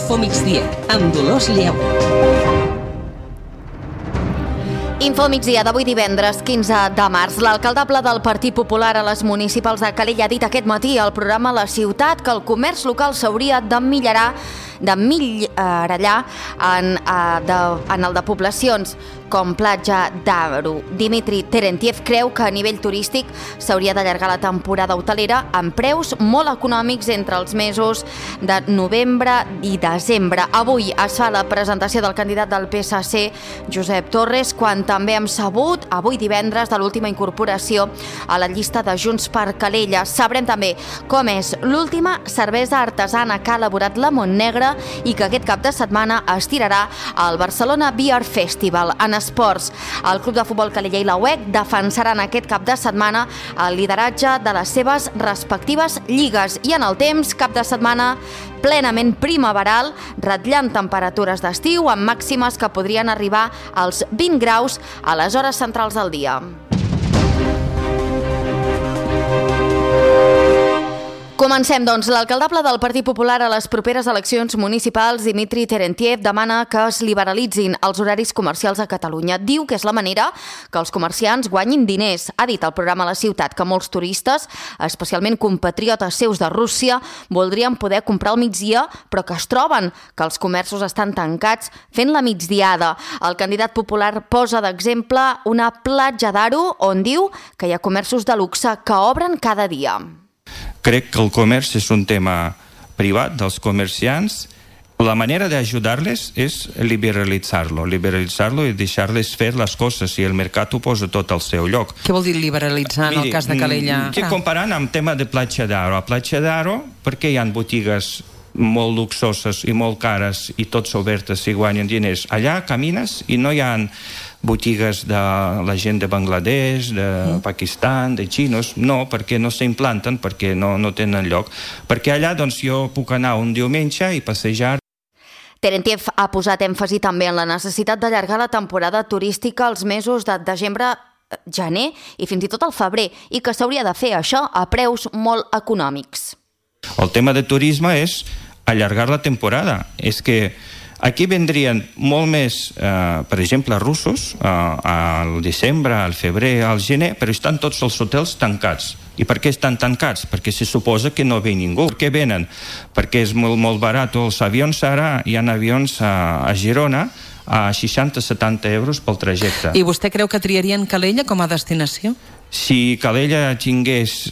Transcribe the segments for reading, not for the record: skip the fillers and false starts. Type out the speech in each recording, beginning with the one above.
Info Migdia, amb Dolors Lleu. Info Migdia d'avui divendres 15 de març. L'alcaldable del Partit Popular a les municipals de Calella ha dit aquest matí al programa La Ciutat que el comerç local s'hauria d'emmirallar en el de poblacions com Platja d'Aro. Dimitri Terentiev creu que a nivell turístic s'hauria d'allargar la temporada hotelera amb preus molt econòmics entre els mesos de novembre i desembre. Avui es fa la presentació del candidat del PSC, Josep Torres, quan també hem sabut, avui divendres, de l'última incorporació a la llista de Junts per Calella. Sabrem també com és l'última cervesa artesana que ha elaborat la Montnegra i que aquest cap de setmana es tirarà al Barcelona Beer Festival. En esports, el Club de Futbol Calella i la UEC defensaran aquest cap de setmana el lideratge de les seves respectives lligues. I en el temps, cap de setmana plenament primaveral, ratllant temperatures d'estiu amb màximes que podrien arribar als 20 graus a les hores centrals del dia. Comencem, doncs. L'alcaldable del Partit Popular a les properes eleccions municipals, Dimitri Terentiev, demana que es liberalitzin els horaris comercials a Catalunya. Diu que és la manera que els comerciants guanyin diners. Ha dit al programa La Ciutat que molts turistes, especialment compatriotes seus de Rússia, voldrien poder comprar al migdia, però que es troben que els comerços estan tancats fent la migdiada. El candidat popular posa d'exemple una Platja d'Aro on diu que hi ha comerços de luxe que obren cada dia. Crec que el comerç és un tema privat dels comerciants. La manera d'ajudar-les és liberalitzar-lo i deixar-les fer les coses i el mercat ho posa tot al seu lloc. Què vol dir liberalitzar en el cas de Calella? Comparant amb el tema de Platja d'Aro. A Platja d'Aro, perquè hi ha botigues molt luxoses i molt cares i tots obertes i guanyen diners. Allà camines i no hi ha botigues de la gent de Bangladesh, de Pakistan, de xinos, no, perquè no s'implanten, perquè no tenen lloc. Perquè allà doncs jo puc anar un diumenge i passejar. Terentiev ha posat èmfasi també en la necessitat d'allargar la temporada turística als mesos de desembre, gener i fins i tot al febrer, i que s'hauria de fer això a preus molt econòmics. El tema de turisme és allargar la temporada. És que aquí vendrien molt més, per exemple, russos, al desembre, al febrer, al gener, però estan tots els hotels tancats. I per què estan tancats? Perquè se suposa que no ve ningú. Per què venen? Perquè és molt barat. Els avions ara, hi ha avions a Girona a 60-70 euros pel trajecte. I vostè creu que triarien Calella com a destinació? Si Calella tingués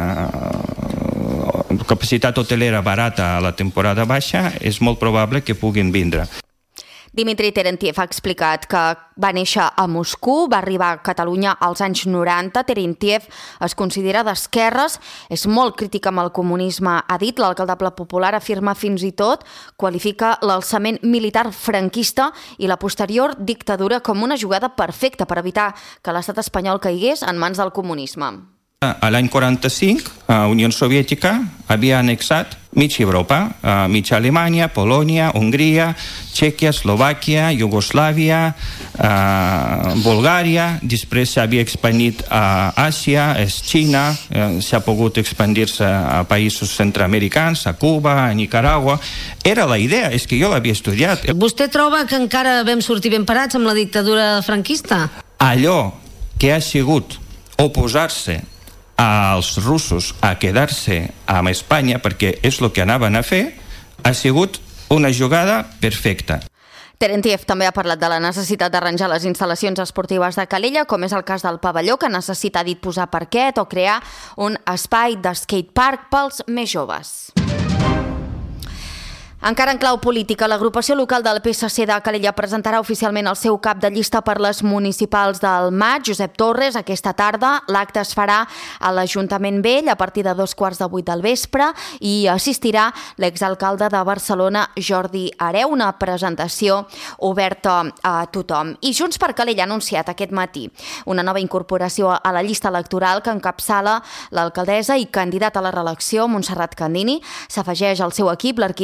capacitat hotelera barata a la temporada baixa, és molt probable que puguin vindre. Dimitri Terentiev ha explicat que va néixer a Moscou, va arribar a Catalunya als anys 90. Terentiev es considera d'esquerres, és molt crític amb el comunisme. Ha dit, l'alcaldable popular afirma fins i tot, qualifica l'alçament militar franquista i la posterior dictadura com una jugada perfecta per evitar que l'estat espanyol caigués en mans del comunisme. A l'any 45, la Unió Soviètica havia annexat mitja Europa, mitja Alemanya, Polònia, Hongria, Txèquia, Eslovàquia, Iugoslàvia, Bulgària, després s'havia expandit a Àsia, a Xina, s'ha pogut expandir-se a països centroamericans, a Cuba, a Nicaragua. Era la idea, és que jo l'havia estudiat. Vostè troba que encara vam sortir ben parats amb la dictadura franquista? Allò que ha sigut oposar-se als russos a quedar-se amb Espanya, perquè és el que anaven a fer, ha sigut una jugada perfecta. Terentiev també ha parlat de la necessitat d'arranjar les instal·lacions esportives de Calella, com és el cas del pavelló, que necessita, dit, posar parquet o crear un espai de skatepark pels més joves. Encara en clau política, l'agrupació local del PSC de Calella presentarà oficialment el seu cap de llista per les municipals del maig, Josep Torres, aquesta tarda. L'acte es farà a l'Ajuntament Vell a partir de 7:45 del vespre i assistirà l'exalcalde de Barcelona, Jordi Hereu, una presentació oberta a tothom. I Junts per Calella ha anunciat aquest matí una nova incorporació a la llista electoral que encapçala l'alcaldessa i candidata a la reelecció, Montserrat Candini. S'afegeix al seu equip l'arquitecte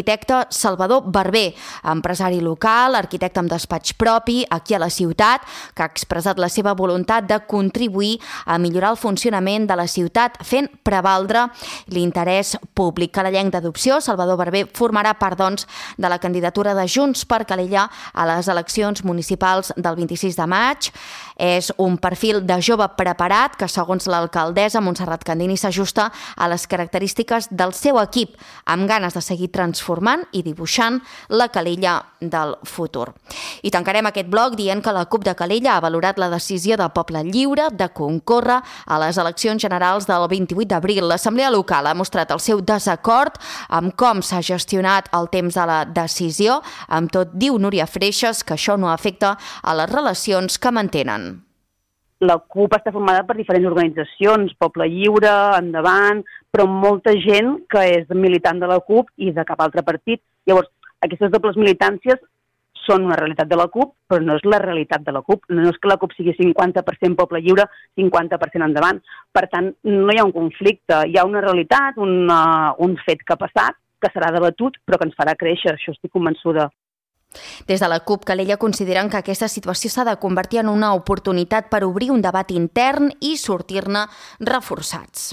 Salvador Barber, empresari local, arquitecte amb despatx propi aquí a la ciutat, que ha expressat la seva voluntat de contribuir a millorar el funcionament de la ciutat fent prevaldre l'interès públic. Calellenc d'adopció, Salvador Barber formarà part, doncs, de la candidatura de Junts per Calella a les eleccions municipals del 26 de maig. És un perfil de jove preparat que, segons l'alcaldessa Montserrat Candini, s'ajusta a les característiques del seu equip, amb ganes de seguir transformant i dibuixant la Calella del futur. I tancarem aquest bloc dient que la CUP de Calella ha valorat la decisió de Poble Lliure de concórrer a les eleccions generals del 28 d'abril. L'Assemblea Local ha mostrat el seu desacord amb com s'ha gestionat el temps de la decisió. Amb tot, diu Núria Freixas que això no afecta a les relacions que mantenen. La CUP està formada per diferents organitzacions, Poble Lliure, Endavant, però molta gent que és militant de la CUP i de cap altre partit. Llavors, aquestes dobles militàncies són una realitat de la CUP, però no és la realitat de la CUP. No és que la CUP sigui 50% Poble Lliure, 50% Endavant. Per tant, no hi ha un conflicte, hi ha una realitat, un fet que ha passat, que serà debatut, però que ens farà créixer, això estic convençuda. Des de la CUP Calella consideren que aquesta situació s'ha de convertir en una oportunitat per obrir un debat intern i sortir-ne reforçats.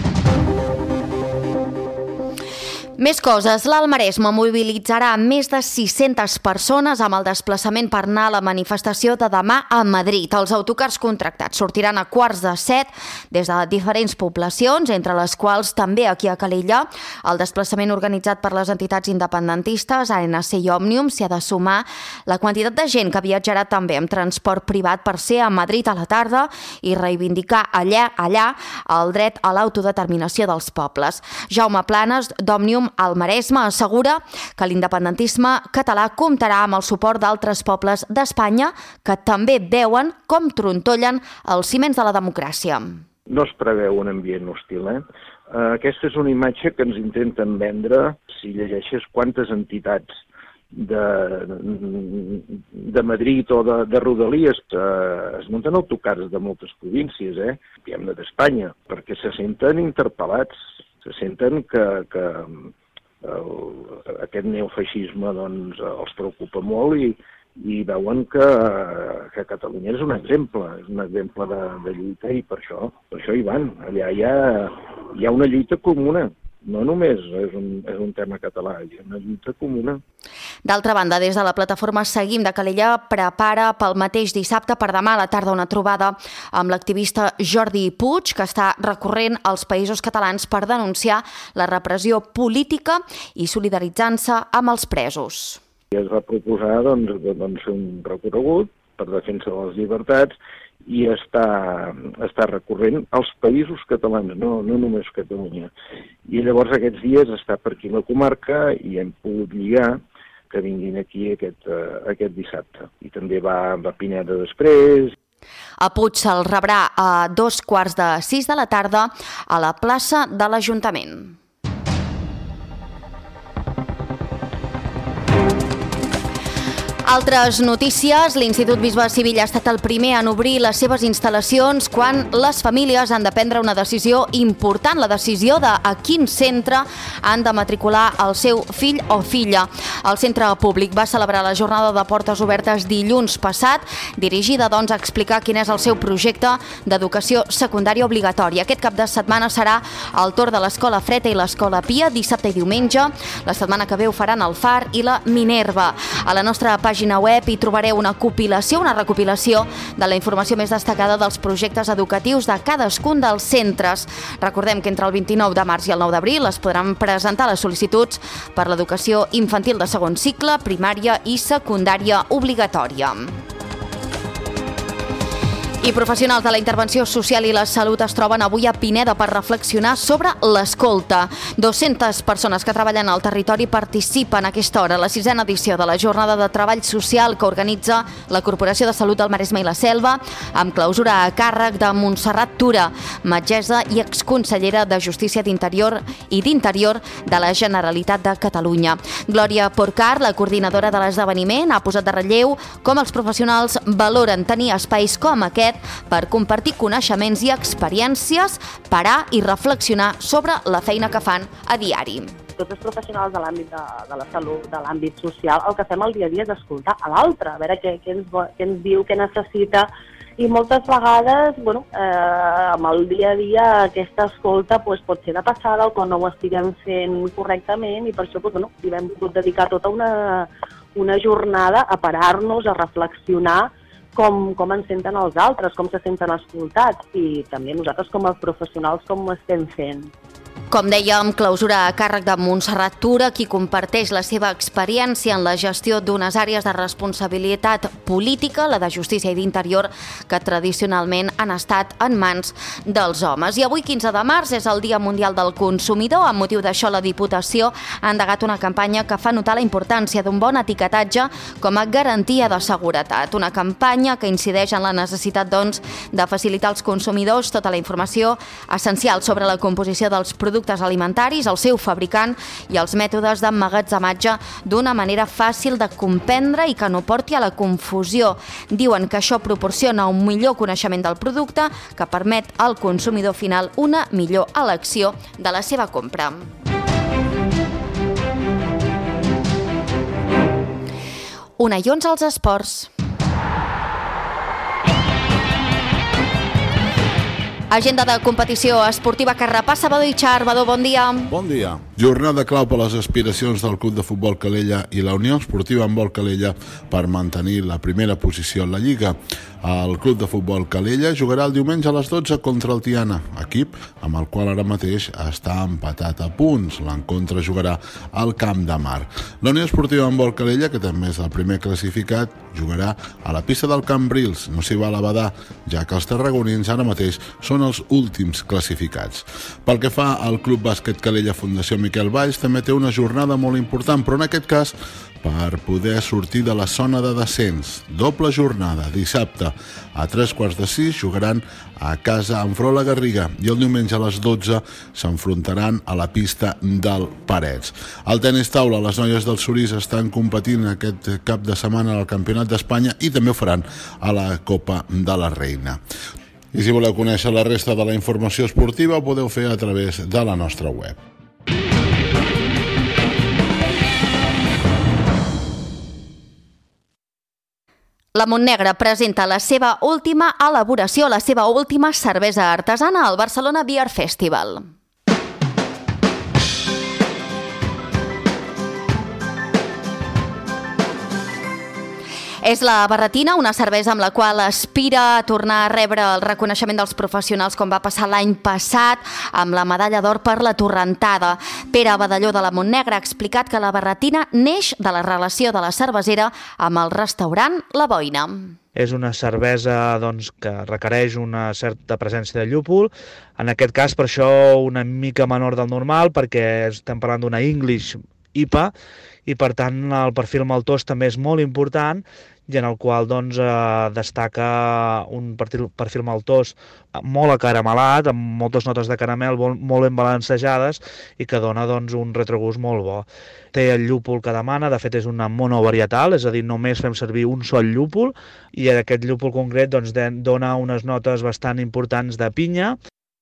Més coses. L'Alt Maresme mobilitzarà més de 600 persones amb el desplaçament per anar a la manifestació de demà a Madrid. Els autocars contractats sortiran a 6:45 des de diferents poblacions, entre les quals també aquí a Calella. El desplaçament organitzat per les entitats independentistes, ANC i Òmnium, s'hi ha de sumar la quantitat de gent que viatjarà també amb transport privat per ser a Madrid a la tarda i reivindicar allà el dret a l'autodeterminació dels pobles. Jaume Planes, d'Òmnium al Maresme, assegura que l'independentisme català comptarà amb el suport d'altres pobles d'Espanya que també veuen com trontollen els ciments de la democràcia. No es preveu un ambient hostil, Aquesta és una imatge que ens intenten vendre si llegeixes quantes entitats de Madrid o de Rodalies es munten autocars de moltes províncies, diguem-ne d'Espanya, perquè se senten interpel·lats, se senten que aquest neofeixisme doncs, els preocupa molt i veuen que Catalunya és un exemple de lluita i per això hi van. Allà hi ha una lluita comuna. No només és un tema català, hi ha una lluita comuna. D'altra banda, des de la plataforma Seguim de Calella prepara pel mateix dissabte per demà a la tarda una trobada amb l'activista Jordi Puig, que està recorrent als països catalans per denunciar la repressió política i solidaritzant-se amb els presos. Es va proposar fer un recorregut per defensa de les llibertats i està recorrent als països catalans, no només Catalunya. I llavors aquests dies està per aquí la comarca i hem pogut lligar que vinguin aquí aquest dissabte. I també va a Pineda després. A Puig se'l rebrà a 5:45 de la tarda a la plaça de l'Ajuntament. Altres notícies. L'Institut Bisbe Civil ha estat el primer en obrir les seves instal·lacions quan les famílies han de prendre una decisió important, la decisió de a quin centre han de matricular el seu fill o filla. El centre públic va celebrar la jornada de portes obertes dilluns passat, dirigida doncs a explicar quin és el seu projecte d'educació secundària obligatòria. Aquest cap de setmana serà el torn de l'Escola Freta i l'Escola Pia, dissabte i diumenge. La setmana que ve ho faran el Far i la Minerva. A la nostra pàgina web hi trobareu una recopilació de la informació més destacada dels projectes educatius de cadascun dels centres. Recordem que entre el 29 de març i el 9 d'abril es podran presentar les sol·licituds per l'educació infantil de segon cicle, primària i secundària obligatòria. I professionals de la intervenció social i la salut es troben avui a Pineda per reflexionar sobre l'escolta. 200 persones que treballen al territori participen a aquesta hora a la 6ª edició de la jornada de treball social que organitza la Corporació de Salut del Maresme i la Selva, amb clausura a càrrec de Montserrat Tura, metgessa i exconsellera de Justícia d'Interior i d'Interior de la Generalitat de Catalunya. Glòria Porcar, la coordinadora de l'esdeveniment, ha posat de relleu com els professionals valoren tenir espais com aquest per compartir coneixements i experiències, parar i reflexionar sobre la feina que fan a diari. tots els professionals de l'àmbit de la salut, de l'àmbit social, el que fem al dia a dia és escoltar a l'altre, a veure què ens diu, què necessita, i moltes vegades, amb el dia a dia, aquesta escolta pot ser de passada o que no ho estiguem fent correctament, i per això hi vam pogut dedicar tota una jornada a parar-nos, a reflexionar com ens senten els altres, com se senten escoltats, i també nosaltres com a professionals com ho estem fent. Com dèiem, clausura a càrrec de Montserrat Tura, qui comparteix la seva experiència en la gestió d'unes àrees de responsabilitat política, la de Justícia i d'Interior, que tradicionalment han estat en mans dels homes. I avui, 15 de març, és el Dia Mundial del Consumidor. Amb motiu d'això, la Diputació ha endegat una campanya que fa notar la importància d'un bon etiquetatge com a garantia de seguretat. Una campanya que incideix en la necessitat, doncs, de facilitar als consumidors tota la informació essencial sobre la composició dels productes alimentaris, el seu fabricant i els mètodes d'emmagatzematge d'una manera fàcil de comprendre i que no porti a la confusió. Diuen que això proporciona un millor coneixement del producte que permet al consumidor final una millor elecció de la seva compra. Una i 11 als esports. Agenda de competició esportiva que repassa Badó Itxar. Badó, bon dia. Bon dia. Jornada clau per les aspiracions del Club de Futbol Calella i la Unió Esportiva Handbol Calella per mantenir la primera posició en la Lliga. El Club de Futbol Calella jugarà el diumenge a les 12 contra el Tiana, equip amb el qual ara mateix està empatat a punts. L'encontre jugarà al Camp de Mar. La Unió Esportiva Handbol Calella, que també és el primer classificat, jugarà a la pista del Cambrils, no s'hi va a l'Abadà, ja que els tarragonins ara mateix són els últims classificats. Pel que fa al Club Bàsquet Calella Fundació Miquel Valls, també té una jornada molt important, però en aquest cas per poder sortir de la zona de descens. Doble jornada, dissabte a 3:15 jugaran a casa enfront la Garriga i el diumenge a les 12 s'enfrontaran a la pista del Parets. Al tenis taula, les noies del Sorís estan competint aquest cap de setmana al Campionat d'Espanya i també ho faran a la Copa de la Reina. I si voleu conèixer la resta de la informació esportiva ho podeu fer a través de la nostra web. La Montnegra presenta la seva última elaboració, la seva última cervesa artesana al Barcelona Beer Festival. És la Barretina, una cervesa amb la qual aspira a tornar a rebre el reconeixement dels professionals com va passar l'any passat amb la medalla d'or per la Torrentada. Pere Badalló de la Montnegra ha explicat que la Barretina neix de la relació de la cervesera amb el restaurant La Boina. És una cervesa que requereix una certa presència de llúpol, en aquest cas per això una mica menor del normal, perquè estem parlant d'una English IPA i per tant el perfil maltós també és molt important i en el qual destaca un perfil maltós molt acaramelat, amb moltes notes de caramel molt ben balancejades i que dona un retrogust molt bo. Té el llúpol que demana, de fet és una monovarietal, és a dir, només fem servir un sol llúpol i aquest llúpol concret dona unes notes bastant importants de pinya.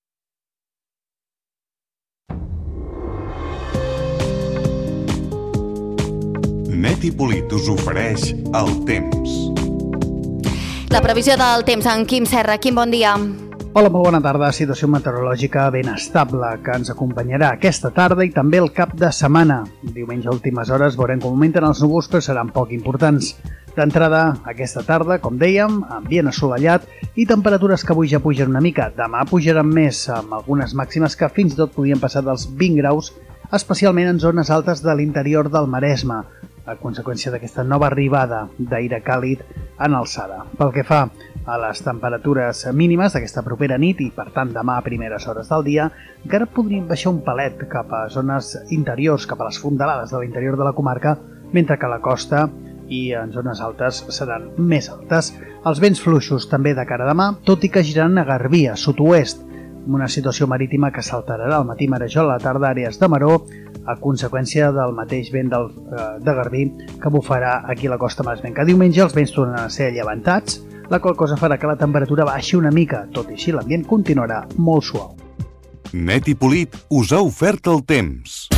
Neti Polit us ofereix el temps. La previsió del temps en Quim Serra. Quim, bon dia. Hola, molt bona tarda. Situació meteorològica ben estable que ens acompanyarà aquesta tarda i també el cap de setmana. Diumenge a últimes hores veurem com augmenten els núvols, però seran poc importants. D'entrada, aquesta tarda, com dèiem, ambient assolellat i temperatures que avui ja pugen una mica. Demà pujaran més, amb algunes màximes que fins i tot podien passar dels 20 graus, especialment en zones altes de l'interior del Maresme, a conseqüència d'aquesta nova arribada d'aire càlid en alçada. Pel que fa a les temperatures mínimes d'aquesta propera nit i, per tant, demà a primeres hores del dia, encara podrien baixar un pelet cap a zones interiors, cap a les fondalades de l'interior de la comarca, mentre que a la costa i en zones altes seran més altes. Els vents fluixos també de cara a demà, tot i que giraran a Garbí, a sud-oest, amb una situació marítima que s'alterarà al matí marejol, a la tarda àrees de maró, a conseqüència del mateix vent de Garbí que bufarà aquí a la costa maresmenca. Diumenge els vents tornaran a ser llevantats, la qual cosa farà que la temperatura baixi una mica, tot i així l'ambient continuarà molt suau. Neti Polit us ha ofert el temps.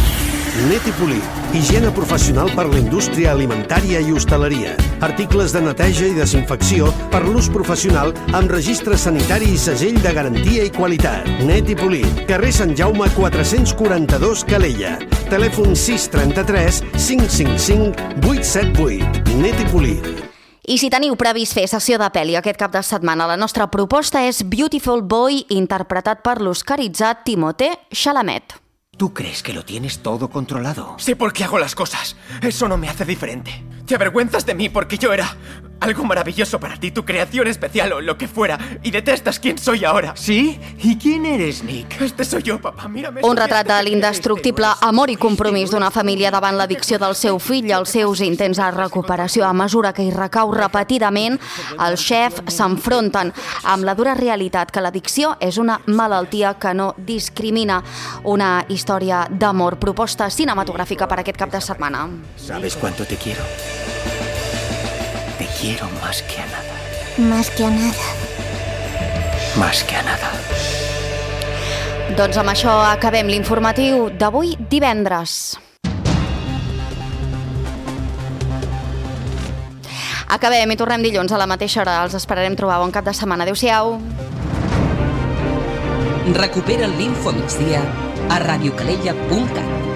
Netipolit, higiene professional per la indústria alimentària i hostaleria. Articles de neteja i desinfecció per l'ús professional amb registre sanitari i segell de garantia i qualitat. Netipolit, carrer Sant Jaume 442 Calella. Telèfon 633 555 878. Netipolit. I si teniu previst fer sessió de pel·li aquest cap de setmana, la nostra proposta és Beautiful Boy, interpretat per l'oscaritzat Timothée Chalamet. ¿Tú crees que lo tienes todo controlado? Sé por qué hago las cosas. Eso no me hace diferente. Te avergüenzas de mí porque yo era algo maravilloso para ti, tu creación especial o lo que fuera, y detestas quién soy ahora. ¿Sí? ¿Y quién eres, Nick? Este soy yo, papá. Mírame. Un retrat de l'indestructible amor i compromís d'una família davant l'addicció del seu fill i els seus intents de recuperació. A mesura que hi recau repetidament, els xefs s'enfronten amb la dura realitat que l'addicció és una malaltia que no discrimina. Una història d'amor, proposta cinematogràfica per aquest cap de setmana. ¿Sabes cuánto te quiero? Te quiero más que a nada. Más que a nada. Más que a nada. Doncs amb això acabem l'informatiu d'avui divendres. Acabem i tornem dilluns a la mateixa hora. Els esperarem trobar bon cap de setmana. Adéu-siau. Recupera l'Info Migdia a radiocalella.cat.